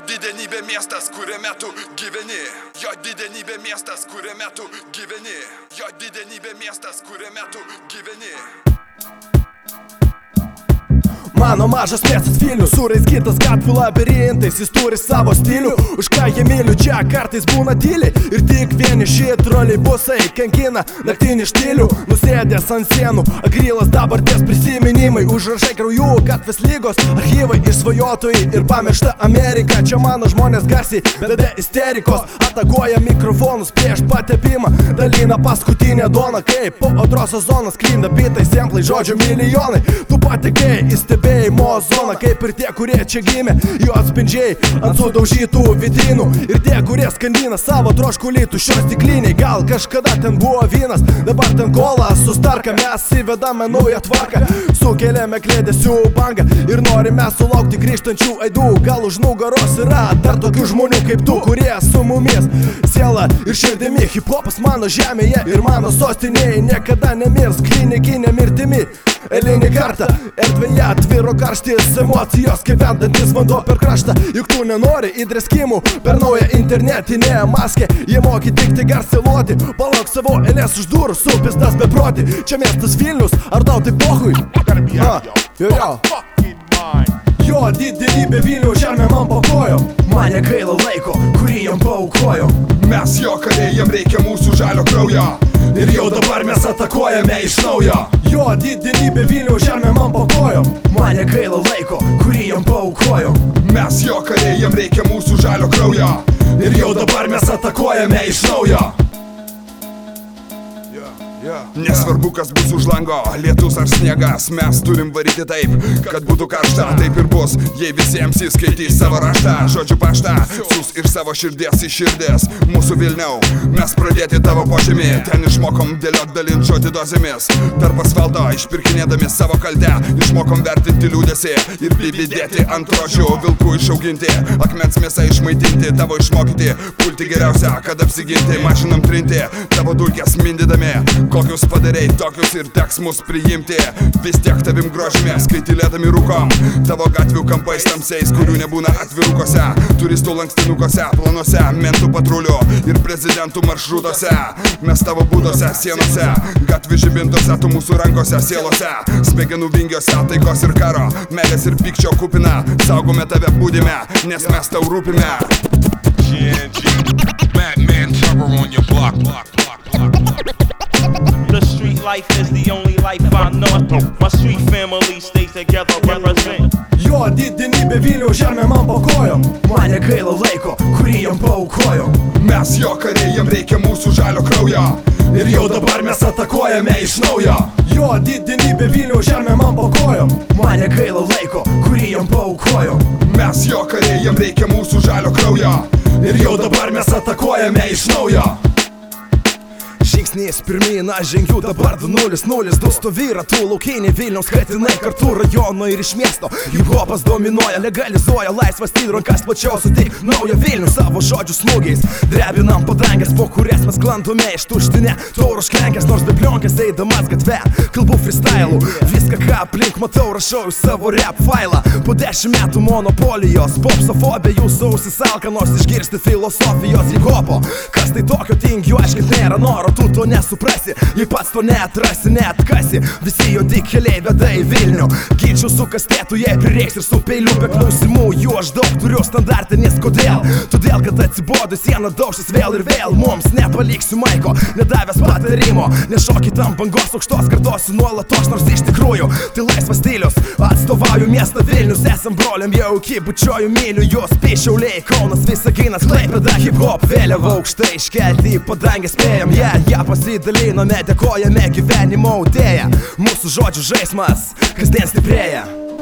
didenybė miestas, kuriame tu gyveni. Jo didenybė miestas, kuriame tu gyveni. Jo didenybė miestas, kuriame tu gyveni. Mano mažas miestas Vilnius, suraizgytas gatvių labirintais, jis turi savo stilių, už ką jie myliu, čia kartais būna tyliai ir tik vieniši troleibusai kankina naktinį štilių, nusėdęs ant sienų, akrilas dabarties prisiminimai, užrašai kraujų, gatvės lygos, archyvai, išsvajotojai ir pamiršta Amerika. Čia mano žmonės garsiai, be isterikos, atakuoja mikrofonus prieš patepimą, dalina paskutinę doną, kaip po audros sezonas sklinda bitai, samplai, žodžių milijonai, tu patekai į stebėjimo zoną, kaip ir tie, kurie čia gimė, jų atspindžiai ant sudaužytų vitrinų, ir tie, kurie skandina savo troškulį tuščios stikliniai. Gal kažkada ten buvo vynas, dabar ten kola su starka, mes įvedame naują tvarką, sukeliame klėdesių bangą ir norime sulaukti grįžtančių aidų. Gal už nugaros yra dar tokių žmonių kaip tu, kurie su mumis siela ir širdimi. Hiphopas mano žemėje ir mano sostinėje niekada nemirs klinikinė mirtimi. Eilinį kartą erdvėje atviro karštis emocijos, kaip vendantis vanduo per kraštą. Juk tu nenori įdreskimų per naują internetinę maskę, jie moki tik tai garsiluoti. Palauk savo eilės už durų, supistas beproti. Čia miestas Vilnius, ar tau tai pohui? Jo didenybė Vilniaus žemė man po kojom, man negaila laiko, kurį jam paaukojo. Mes jo kariai, jam reikia mūsų žalio kraujo, ir jau dabar mes atakuojame iš naujo. Jo didenybė Vilniaus žemė man po kojom, man negaila laiko, kurį jam paaukojo. Mes jo kariai, jam reikia mūsų žalio kraujo, ir jau dabar mes atakuojame iš naujo. Nesvarbu, kas bus už lango, lietus ar sniegas, mes turim varyti taip, kad būtų karšta. Taip ir bus, jei visiems įskaitys savo raštą, žodžių paštą, siūs ir savo širdies į širdės. Mūsų Vilniau, mes pradėti tavo požemį, ten išmokom dėliot dalint žodį dozėmis. Tarp asfalto išpirkinėdami savo kaltę, išmokom vertinti liūdėsi ir pivydėti ant rožių. Vilkų išauginti, akmens mėsą išmaitinti, tavo išmokyti, pulti geriausia, kad apsiginti. Mašinam trinti, tavo dulkės mindydami, kokius padarei, tokius ir teks mus priimti. Vis tiek tavim grožimės, kai tylėdami rūkom, tavo gatvių kampais tamsiais, kurių nebūna atvirukose, turistų lankstinukose, planuose, mentų patrulių ir prezidentų maršrutuose. Mes tavo būdose, sienose, gatvių žibintose, tu mūsų rankose, sielose, smegenų vingiuose, taikos ir karo, meilės ir pykčio kupina. Saugome tave, būdime, nes mes tau rūpime. Batman cover on your block. The street life is the only life I know. My street family stays together, represent. Jo didenybė Vilniaus žemė man po kojom, man negaila laiko, kurį jam paaukojo. Mes jo kariai, jam reikia mūsų žalio kraujo, ir jau dabar mes atakuojame iš naujo. Jo didenybė Vilniaus žemė man po kojom, man negaila laiko, kurį jam paaukojo. Mes jo kariai, jam reikia mūsų žalio kraujo, ir jau dabar mes atakuojame iš naujo. Žingsnis pirmyn, aš žengiu dabar 2-0-0, du stovi ratų laukiniai Vilniaus katinai kartu rajono ir iš miesto. Hip-hopas dominuoja, legalizuoja laisvą stilių, rankas plačiau sutik naują Vilnių savo žodžių smūgiais. Drebinam padangės, po kurias mes klandome ištuštinę taurų šklenkės, nors be plionkės eidamas gatve kalbu freestylu. Viską ką aplink matau rašau į savo rap failą. Po 10 metų monopolijos, popsofobija jūsų ausis alkanos išgirsti filosofijos hip-hopo. Kas tai tokio tingiu, aiškiai nėra noro, tu to nesuprasi, jei pats to neatrasi, neatkasi. Visi juodi keliai veda į Vilnių, ginčių su kastetu, jei prireiks ir su peiliu. Be klausimų jų aš daug turiu standartinės. Kodėl? Todėl, kad atsibodu sieną daužys vėl ir vėl. Mums nepaliksiu maiko, nedavęs patarimo, nešokit ant bangos aukštos, kartosiu nuolatos, nors iš tikrųjų tai laisvas stilius. Atstovauju miestą Vilnius, esam broliam jau iki bučioju myliu juos. Šiauliai, Kaunas, Visaginas, Klaipėda, hip-hop vėliava aukštai iškelti į padangę spėjam. Ją pasidalinome, dėkojame gyvenimo audėją. Mūsų žodžių žaismas kasdien stiprėja.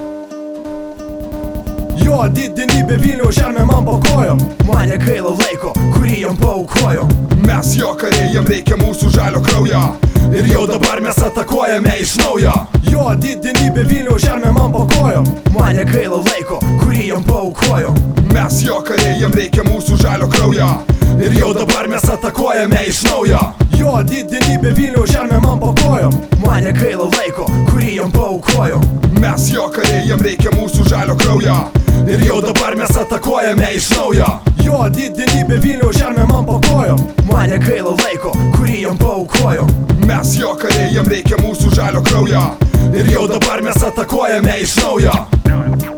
Jo didenybė Vilniaus žemė man po kojom, man negaila laiko, kurį jam paaukojo. Mes jo kariai, jam reikia mūsų žalio kraujo, ir jau dabar mes atakuojame iš naujo. Jo didenybė Vilniaus žemė man po kojom, man negaila laiko, kurį jam paaukojo. Mes jo kariai, jam reikia mūsų žalio kraujo, ir jau dabar mes atakuojame iš naujo. Jo didenybė Vilniaus žemė man po kojom, man negaila laiko, kurį jam paaukojo. Mes jo kariai, jam reikia mūsų žalio kraujo, Ir jau dabar mes atakuojame iš naujo. Jo didenybė Vilniaus žemė man pakojo. Mane gaila laiko, kurį jam paaukojom. Mes jo kariai, jam reikia mūsų žalio kraujo. Ir jau dabar mes atakuojame iš naujo.